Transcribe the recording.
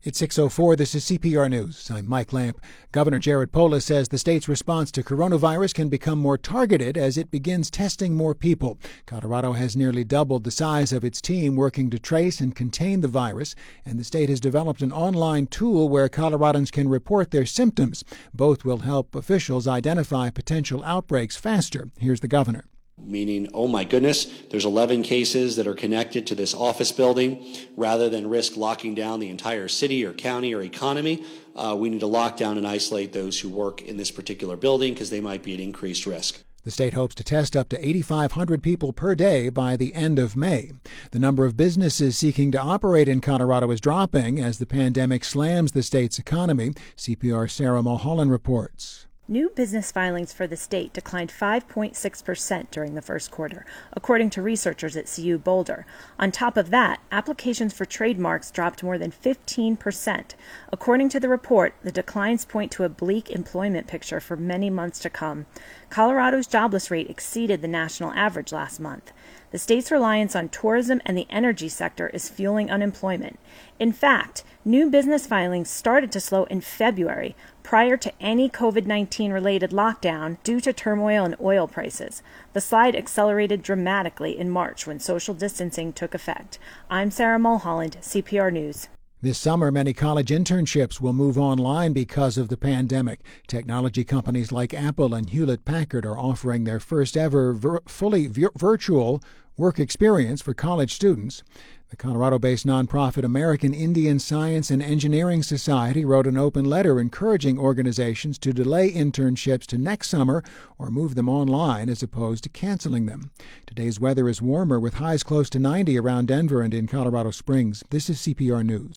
It's 6:04. This is CPR News. I'm Mike Lamp. Governor Jared Polis says the state's response to coronavirus can become more targeted as it begins testing more people. Colorado has nearly doubled the size of its team working to trace and contain the virus, and the state has developed an online tool where Coloradans can report their symptoms. Both will help officials identify potential outbreaks faster. Here's the governor. Meaning, oh my goodness, there's 11 cases that are connected to this office building. Rather than risk locking down the entire city or county or economy, we need to lock down and isolate those who work in this particular building because they might be at increased risk. The state hopes to test up to 8,500 people per day by the end of May. The number of businesses seeking to operate in Colorado is dropping as the pandemic slams the state's economy. CPR's Sarah Mulholland reports. New business filings for the state declined 5.6% during the first quarter, according to researchers at CU Boulder. On top of that, applications for trademarks dropped more than 15%. According to the report, the declines point to a bleak employment picture for many months to come. Colorado's jobless rate exceeded the national average last month. The state's reliance on tourism and the energy sector is fueling unemployment. In fact, new business filings started to slow in February, prior to any COVID-19 related lockdown due to turmoil in oil prices. The slide accelerated dramatically in March when social distancing took effect. I'm Sarah Mulholland, CPR News. This summer, many college internships will move online because of the pandemic. Technology companies like Apple and Hewlett-Packard are offering their first ever fully virtual work experience for college students. The Colorado-based nonprofit American Indian Science and Engineering Society wrote an open letter encouraging organizations to delay internships to next summer or move them online as opposed to canceling them. Today's weather is warmer with highs close to 90 around Denver and in Colorado Springs. This is CPR News.